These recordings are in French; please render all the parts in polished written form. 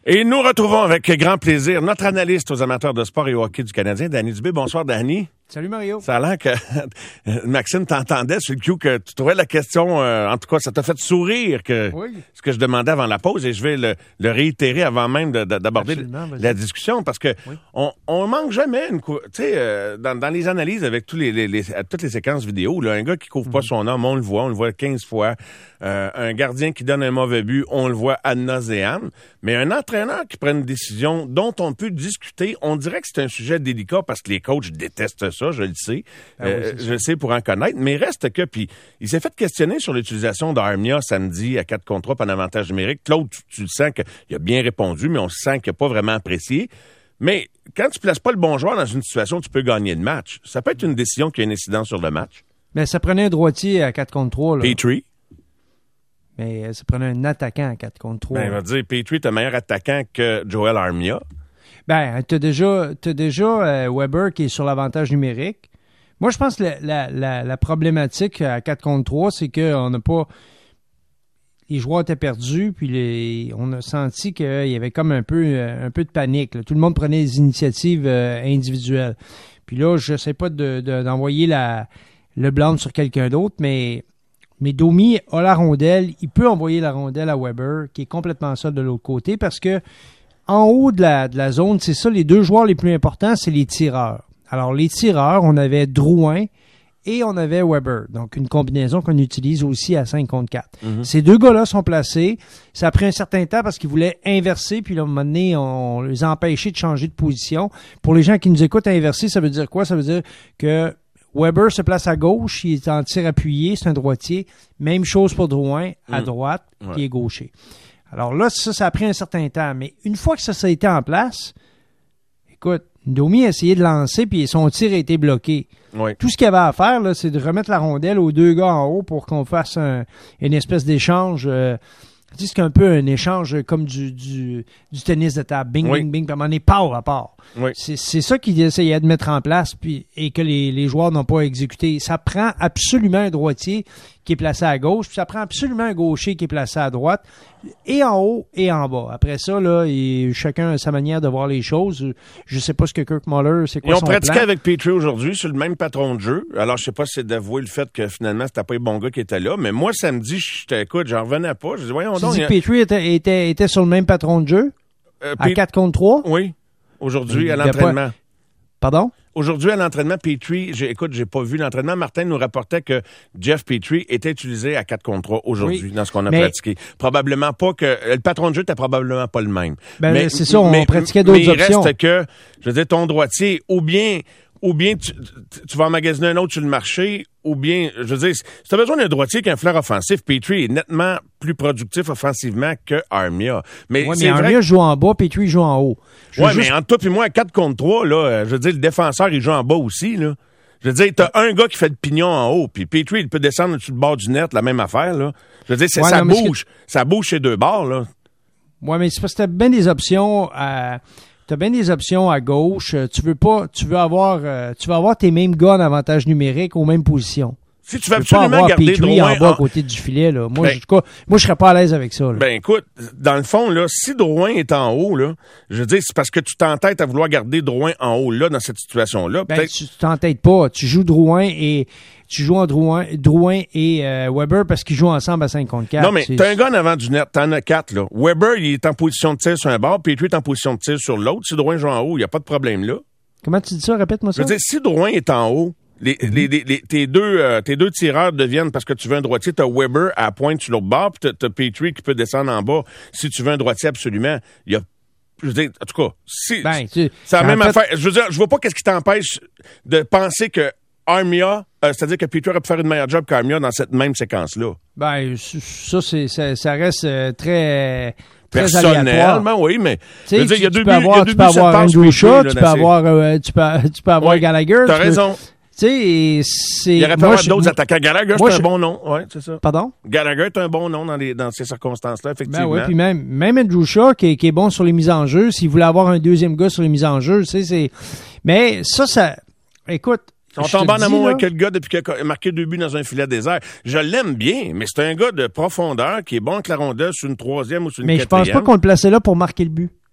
Et nous retrouvons avec grand plaisir notre analyste aux amateurs de sport et au hockey du Canadien, Danny Dubé. Bonsoir, Danny. Salut, Mario. Ça a l'air que Maxime t'entendait sur le cue que tu trouvais la question, en tout cas, ça t'a fait sourire que ce que je demandais avant la pause et je vais le réitérer avant même d'aborder la discussion parce que on manque jamais tu sais, dans les analyses avec toutes les séquences vidéo, là, un gars qui couvre pas son homme, on le voit 15 fois. Un gardien qui donne un mauvais but, on le voit ad nauseam. Mais un entraîneur qui prend une décision dont on peut discuter, on dirait que c'est un sujet délicat parce que les coachs détestent ça, je le sais. Je le sais pour en connaître. Mais reste que, puis il s'est fait questionner sur l'utilisation d'Armia samedi à 4 contre 3 par un avantage numérique. Claude, tu le sens qu'il a bien répondu, mais on sent qu'il n'a pas vraiment apprécié. Mais quand tu places pas le bon joueur dans une situation où tu peux gagner le match, ça peut être une décision qui a une incidence sur le match. Mais ça prenait un droitier à 4 contre 3. Là. Petrie. Mais ça prenait un attaquant à 4 contre 3. Ben, il va dire, Petrie est un meilleur attaquant que Joel Armia. Ben, t'as déjà Weber qui est sur l'avantage numérique. Moi, je pense que la problématique à 4 contre 3, c'est qu'on n'a pas... Les joueurs étaient perdus, puis on a senti qu'il y avait comme un peu de panique. Là. Tout le monde prenait des initiatives individuelles. Puis là, je ne sais pas d'envoyer le blâme sur quelqu'un d'autre, mais Domi a la rondelle. Il peut envoyer la rondelle à Weber, qui est complètement seul de l'autre côté, parce que en haut de la zone, c'est ça, les deux joueurs les plus importants, c'est les tireurs. Alors, les tireurs, on avait Drouin et on avait Weber. Donc, une combinaison qu'on utilise aussi à 5 contre 4. Mm-hmm. Ces deux gars-là sont placés. Ça a pris un certain temps parce qu'ils voulaient inverser, puis là, à un moment donné, on les a empêchés de changer de position. Pour les gens qui nous écoutent, inverser, ça veut dire quoi? Ça veut dire que Weber se place à gauche, il est en tir appuyé, c'est un droitier. Même chose pour Drouin, à droite, qui est gaucher. Alors là, ça a pris un certain temps. Mais une fois que ça a été en place, écoute, Domi a essayé de lancer, puis son tir a été bloqué. Oui. Tout ce qu'il avait à faire, là, c'est de remettre la rondelle aux deux gars en haut pour qu'on fasse une espèce d'échange. Tu sais, c'est un peu un échange comme du tennis de table. Bing, bing, bing, puis à un moment donné, part à part. Oui. C'est ça qu'il essayait de mettre en place et que les joueurs n'ont pas exécuté. Ça prend absolument un droitier qui est placé à gauche, puis ça prend absolument un gaucher qui est placé à droite, et en haut et en bas. Après ça, là, chacun a sa manière de voir les choses. Je sais pas ce que Kirk Muller, c'est quoi son plan. Ils ont pratiqué avec Petrie aujourd'hui sur le même patron de jeu. Alors, je sais pas si c'est d'avouer le fait que finalement, c'était pas les bons gars qui étaient là, mais moi, samedi, j'en revenais pas. Je dis, voyons donc. Tu dis que Petrie était sur le même patron de jeu? À 4 contre 3? Oui. Aujourd'hui, à l'entraînement. Pardon? Aujourd'hui, à l'entraînement, Petrie, j'ai pas vu l'entraînement. Martin nous rapportait que Jeff Petrie était utilisé à 4 contre 3 aujourd'hui dans ce qu'on a pratiqué. Probablement pas que... Le patron de jeu était probablement pas le même. Mais c'est ça, on pratiquait d'autres options. Il reste que, je veux dire, ton droitier, ou bien tu vas emmagasiner un autre sur le marché, ou bien, je veux dire, si tu as besoin d'un droitier qui a un flair offensif, Petrie est nettement plus productif offensivement que Armia. Mais Armia joue en bas, Petrie joue en haut. Mais entre toi et moi, à 4 contre 3, là, je veux dire, le défenseur, il joue en bas aussi, là. Je veux dire, t'as un gars qui fait le pignon en haut, puis Petrie, il peut descendre sur le bord du net, la même affaire, là. Je veux dire, ça bouge chez deux bords, là. Ouais, mais c'est parce que t'as bien des options T'as bien des options à gauche. Tu veux avoir tes mêmes gars en avantage numérique aux mêmes positions. Si tu veux absolument garder Drouin en bas à côté du filet, là. Moi, je serais pas à l'aise avec ça, là. Ben, écoute, dans le fond, là, si Drouin est en haut, là, je veux dire, c'est parce que tu t'entêtes à vouloir garder Drouin en haut, là, dans cette situation-là. Ben, tu t'entêtes pas. Tu joues Drouin et Weber parce qu'ils jouent ensemble à 5 contre 4. Non, mais t'as un gars en avant du net, t'en as 4, là. Weber, il est en position de tir sur un bord, puis Petrie est en position de tir sur l'autre. Si Drouin joue en haut, il n'y a pas de problème là. Comment tu dis ça? Répète-moi ça. Je veux dire, si Drouin est en haut, tes deux tireurs deviennent, parce que tu veux un droitier, t'as Weber à pointe sur l'autre bord, puis t'as Petrie qui peut descendre en bas. Si tu veux un droitier absolument, il y a... Je veux dire, en tout cas, c'est la même affaire. Je veux dire, je vois pas qu'est-ce qui t'empêche de penser que Armia, c'est-à-dire que Petrie aurait pu faire une meilleure job qu'Armia dans cette même séquence-là. Ben, ça reste très personnellement, oui, mais je veux dire, il y a deux buts, tu peux avoir Andrusha, tu peux avoir Gallagher. T'as raison. Il y aurait pas d'autres attaquants. Gallagher, c'est un bon nom. Oui, c'est ça. Pardon? Gallagher est un bon nom dans ces circonstances-là, effectivement. Ben oui, puis même Andrew Shaw, qui est bon sur les mises en jeu, s'il voulait avoir un deuxième gars sur les mises en jeu, mais ça, écoute, on tombe en amour avec le gars depuis qu'il a marqué 2 buts dans un filet désert. Je l'aime bien, mais c'est un gars de profondeur qui est bon avec la rondelle sur une troisième ou sur une quatrième. Mais je pense pas qu'on le plaçait là pour marquer le but.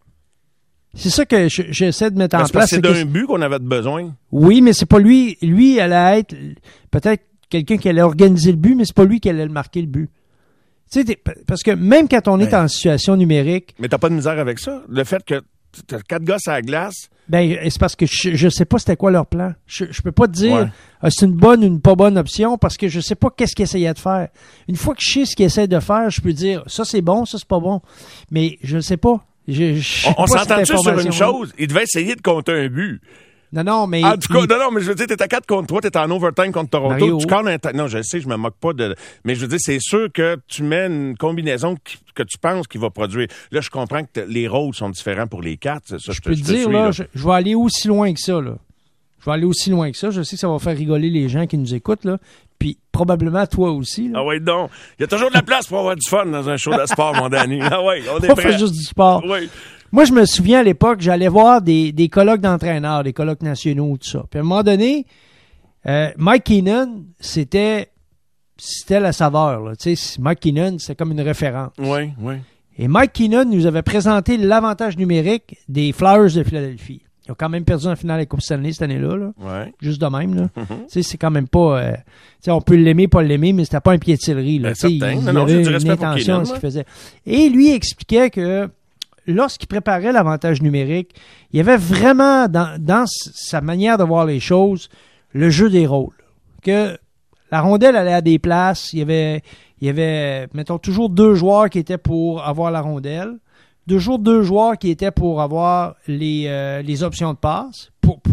C'est ça que j'essaie de mettre en place. C'est d'un but qu'on avait besoin. Oui, mais c'est pas lui. Lui, allait être peut-être quelqu'un qui allait organiser le but, mais c'est pas lui qui allait marquer le but. Tu sais, parce que même quand on est en situation numérique... Mais t'as pas de misère avec ça? Le fait que t'as 4 gars à la glace... Ben, c'est parce que je sais pas c'était quoi leur plan. Je peux pas te dire c'est une bonne ou une pas bonne option parce que je sais pas qu'est-ce qu'ils essayaient de faire. Une fois que je sais ce qu'ils essaient de faire, je peux dire ça c'est bon, ça c'est pas bon. Mais je le sais pas. On s'entend-tu sur une chose? Il devait essayer de compter un but. Non, mais... En tout cas, non, mais je veux dire, t'es à 4 contre 3, t'es en overtime contre Toronto. Mario. Tu cornes non, je sais, je me moque pas de... Mais je veux dire, c'est sûr que tu mets une combinaison que tu penses qu'il va produire. Là, je comprends que les rôles sont différents pour les 4. Ça, je peux te dire, là, je vais aller aussi loin que ça, là. Je vais aller aussi loin que ça. Je sais que ça va faire rigoler les gens qui nous écoutent, là. Puis probablement toi aussi, là. Ah oui, donc. Il y a toujours de la place pour avoir du fun dans un show de sport, mon Danny. Ah oui, on est prêt. Pas faire juste du sport. Oui. Moi, je me souviens à l'époque, j'allais voir des colloques d'entraîneurs, des colloques nationaux, tout ça. Puis à un moment donné, Mike Keenan, c'était la saveur, là. Tu sais, Mike Keenan, c'est comme une référence. Oui, oui. Et Mike Keenan nous avait présenté l'avantage numérique des Flyers de Philadelphie. Ils ont quand même perdu en finale de la Coupe Stanley cette année-là. Là. Ouais. Juste de même. Là. Tu sais, c'est quand même pas... tu sais, on peut l'aimer, pas l'aimer, mais c'était pas un pied de céleri. Là. Il y avait une intention à ce qu'il faisait. Et lui expliquait que lorsqu'il préparait l'avantage numérique, il y avait vraiment, dans sa manière de voir les choses, le jeu des rôles. Que la rondelle allait à des places, il y avait, mettons, toujours 2 joueurs qui étaient pour avoir la rondelle, deux joueurs qui étaient pour avoir les options de passe,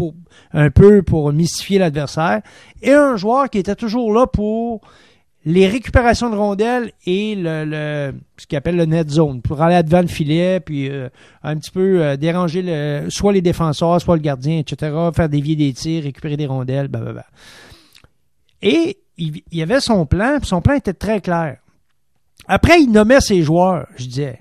pour mystifier l'adversaire, et un joueur qui était toujours là pour les récupérations de rondelles et ce qu'il appelle le net zone, pour aller devant le filet, puis un petit peu déranger soit les défenseurs, soit le gardien, etc., faire dévier des tirs, récupérer des rondelles, blablabla. Et il y avait son plan, puis son plan était très clair. Après, il nommait ses joueurs. Je disais,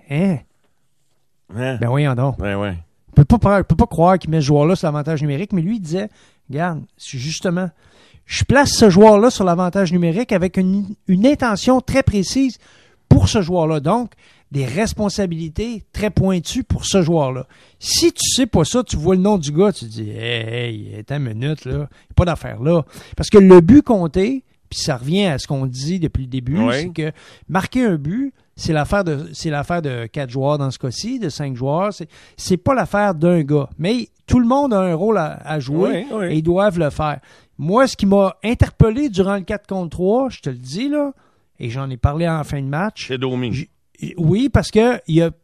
ben voyons donc. Ouais. On peut pas croire qu'il met ce joueur-là sur l'avantage numérique, mais lui, il disait, regarde, justement, je place ce joueur-là sur l'avantage numérique avec une intention très précise pour ce joueur-là. Donc, des responsabilités très pointues pour ce joueur-là. Si tu sais pas ça, tu vois le nom du gars, tu te dis, hey, attends une minute, là, pas d'affaire là. Parce que le but compté, puis ça revient à ce qu'on dit depuis le début, c'est que marquer un but, c'est l'affaire de 4 joueurs dans ce cas-ci, de 5 joueurs. C'est pas l'affaire d'un gars. Mais tout le monde a un rôle à jouer et ils doivent le faire. Moi, ce qui m'a interpellé durant le 4 contre 3, je te le dis, là, et j'en ai parlé en fin de match. C'est Domi. Oui, parce que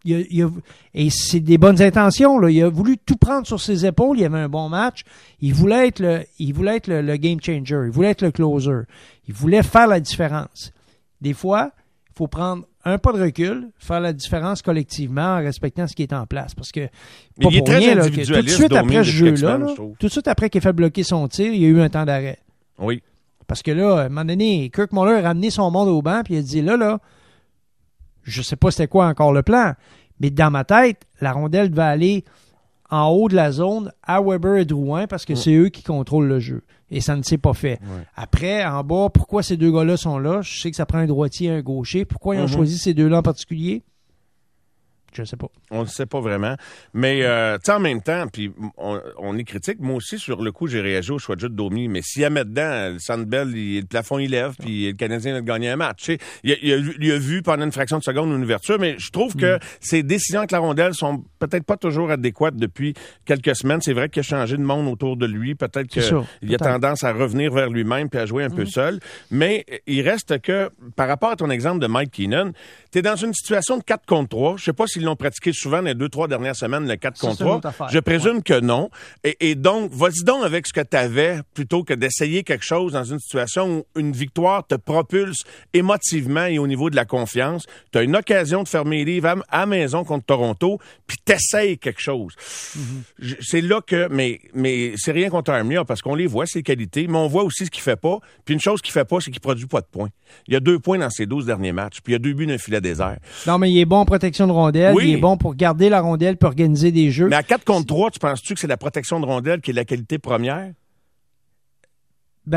et c'est des bonnes intentions, là. Il a voulu tout prendre sur ses épaules. Il y avait un bon match. Il voulait être le game changer. Il voulait être le closer. Il voulait faire la différence. Des fois, il faut prendre un pas de recul, faire la différence collectivement en respectant ce qui est en place. Parce que, pas pour rien, là, que tout de suite après ce jeu-là, tout de suite après qu'il a fait bloquer son tir, il y a eu un temps d'arrêt. Oui. Parce que là, à un moment donné, Kirk Muller a ramené son monde au banc, puis il a dit, là, je sais pas c'était quoi encore le plan, mais dans ma tête, la rondelle devait aller en haut de la zone à Weber et Drouin parce que c'est eux qui contrôlent le jeu. Et ça ne s'est pas fait. Ouais. Après, en bas, pourquoi ces deux gars-là sont là? Je sais que ça prend un droitier et un gaucher. Pourquoi ils ont choisi ces deux-là en particulier? Je ne sais pas. On ne sait pas vraiment. Mais tu sais, en même temps, puis on est critique. Moi aussi, sur le coup, j'ai réagi au choix de jeu de Domi. Mais s'il y a met dedans, le Sandbell, le plafond, il lève, puis le Canadien a gagné un match. Tu sais, il a vu pendant une fraction de seconde une ouverture, mais je trouve que ses décisions avec la rondelle sont peut-être pas toujours adéquates depuis quelques semaines. C'est vrai qu'il a changé de monde autour de lui. Peut-être qu'il a tendance à revenir vers lui-même puis à jouer un peu seul. Mais il reste que, par rapport à ton exemple de Mike Keenan, tu es dans une situation de 4 contre 3. Je sais pas s'ils l'ont pratiqué souvent les 2-3 dernières semaines, le 4 contre 3. Je présume que non. Et donc, vas-y donc avec ce que tu avais plutôt que d'essayer quelque chose dans une situation où une victoire te propulse émotivement et au niveau de la confiance. Tu as une occasion de fermer les livres à maison contre Toronto, puis t'essayes quelque chose. C'est là que... Mais c'est rien contre Armia, parce qu'on les voit, ses qualités, mais on voit aussi ce qu'il fait pas. Puis une chose qu'il fait pas, c'est qu'il produit pas de points. Il y a 2 points dans ses 12 derniers matchs, puis il y a 2 buts d'un filet désert. Non, mais il est bon en protection de rondelle. Oui. Il est bon pour garder la rondelle puis organiser des jeux. Mais à 4 contre 3, tu penses-tu que c'est la protection de rondelle qui est la qualité première? Ben,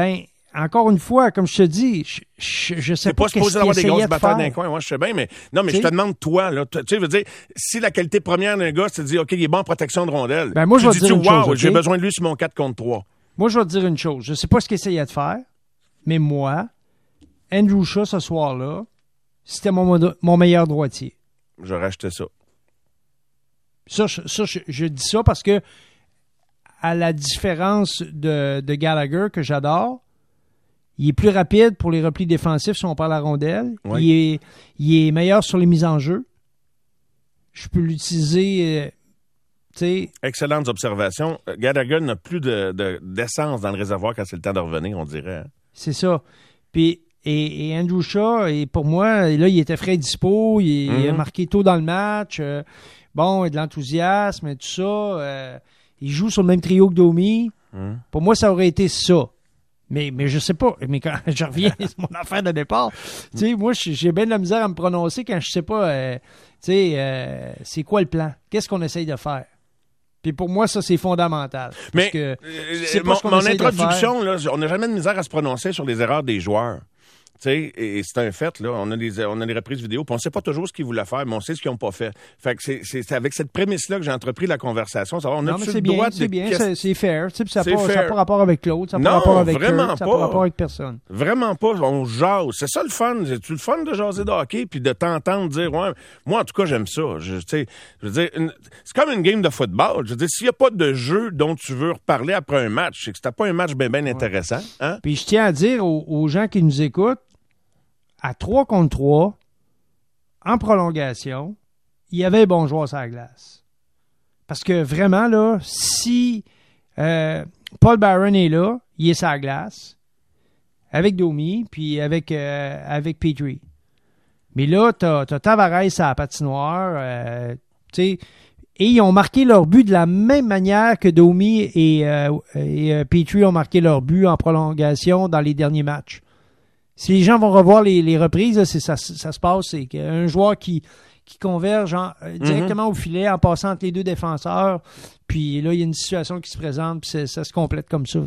encore une fois, comme je te dis, je sais pas qu'est-ce qu'il essayait de faire. D'un coin, moi, je sais bien, mais non, mais je te demande, toi, là, tu sais, je veux dire, si la qualité première d'un gars, c'est de dire, OK, il est bon en protection de rondelle. Ben, moi, je vais te dire une chose, j'ai besoin de lui sur mon 4 contre 3. Moi, je vais te dire une chose. Je sais pas ce qu'il essayait de faire, mais moi, Andrew Shaw, ce soir-là, c'était mon meilleur droitier. J'aurais acheté ça. Je dis ça parce que, à la différence de Gallagher, que j'adore, il est plus rapide pour les replis défensifs si on parle à la rondelle. Oui. Il est meilleur sur les mises en jeu. Je peux l'utiliser... Excellentes observations. Gallagher n'a plus d'essence dans le réservoir quand c'est le temps de revenir, on dirait. Hein? C'est ça. Puis, et Andrew Shaw, et pour moi, là, il était frais dispo, il a marqué tôt dans le match. Il a de l'enthousiasme et tout ça. Il joue sur le même trio que Domi. Pour moi, ça aurait été ça. Mais je sais pas. Mais quand je reviens, c'est mon affaire de départ. Moi, j'ai bien de la misère à me prononcer quand je sais pas, c'est quoi le plan? Qu'est-ce qu'on essaye de faire? Puis pour moi, ça, c'est fondamental. Mais mon introduction, là, on n'a jamais de misère à se prononcer sur les erreurs des joueurs. Et c'est un fait, là. On a les reprises vidéo, puis on ne sait pas toujours ce qu'ils voulaient faire, mais on sait ce qu'ils n'ont pas fait. Fait que c'est avec cette prémisse-là que j'ai entrepris la conversation. On a le droit de... C'est bien, c'est fair. Ça n'a pas rapport avec l'autre, ça n'a pas rapport avec vraiment Kurt, ça n'a pas rapport avec personne. Vraiment pas. On jase. C'est ça le fun. C'est-tu le fun de jaser de hockey, puis de t'entendre dire, ouais, moi, en tout cas, j'aime ça. Je veux dire, c'est comme une game de football. Je veux dire, s'il n'y a pas de jeu dont tu veux reparler après un match, c'est que c'était pas un match bien intéressant. Hein? Puis je tiens à dire aux gens qui nous écoutent, à 3 contre 3, en prolongation, il y avait un bon joueur sur la glace. Parce que vraiment, là, si Paul Byron est là, il est sur la glace, avec Domi, puis avec Petrie. Mais là, t'as Tavares à la patinoire, et ils ont marqué leur but de la même manière que Domi et Petrie ont marqué leur but en prolongation dans les derniers matchs. Si les gens vont revoir les reprises, là, ça se passe, c'est qu'un joueur qui converge directement au filet en passant entre les deux défenseurs, puis là, il y a une situation qui se présente, puis ça se complète comme ça.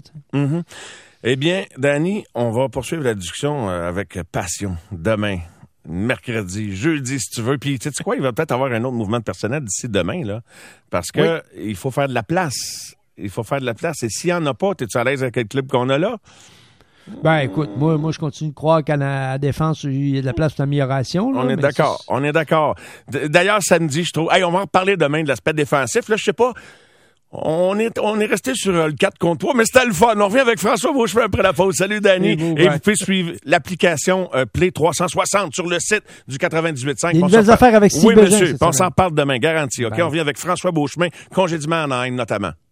Eh bien, Danny, on va poursuivre la discussion avec passion demain, mercredi, jeudi, si tu veux. Puis, tu sais quoi, il va peut-être avoir un autre mouvement de personnel d'ici demain, là, parce que il faut faire de la place. Il faut faire de la place. Et s'il n'y en a pas, es-tu à l'aise avec le club qu'on a là? Ben, écoute, moi, je continue de croire qu'à la défense, il y a de la place pour l'amélioration. On est d'accord. D'ailleurs, samedi, je trouve... Hey, on va en reparler demain de l'aspect défensif. Là, je sais pas... On est resté sur le 4 contre 3, mais c'était le fun. On revient avec François Beauchemin après la pause. Salut, Danny. Et vous pouvez suivre l'application Play 360 sur le site du 98.5. Il y a une nouvelle affaire avec Steve Oui, monsieur. On s'en parle demain, garanti. OK? On revient avec François Beauchemin, congédiement en Anaheim, notamment.